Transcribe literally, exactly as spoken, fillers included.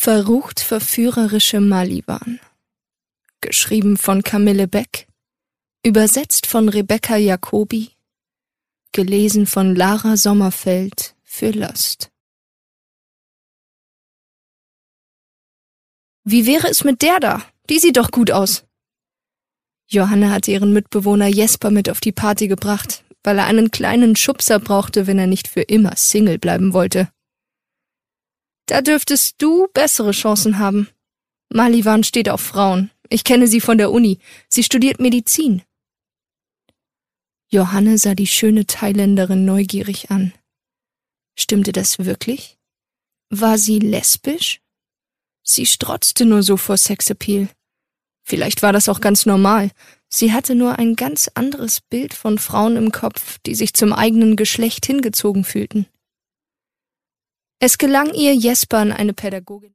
Verrucht verführerische Maliwan. Geschrieben von Camille Beck. Übersetzt von Rebecca Jacobi. Gelesen von Lara Sommerfeld für Lost. Wie wäre es mit der da? Die sieht doch gut aus. Johanne hatte ihren Mitbewohner Jesper mit auf die Party gebracht, weil er einen kleinen Schubser brauchte, wenn er nicht für immer Single bleiben wollte. Da dürftest du bessere Chancen haben. Maliwan steht auf Frauen. Ich kenne sie von der Uni. Sie studiert Medizin. Johanne sah die schöne Thailänderin neugierig an. Stimmte das wirklich? War sie lesbisch? Sie strotzte nur so vor Sexappeal. Vielleicht war das auch ganz normal. Sie hatte nur ein ganz anderes Bild von Frauen im Kopf, die sich zum eigenen Geschlecht hingezogen fühlten. Es gelang ihr, Jesper an eine Pädagogin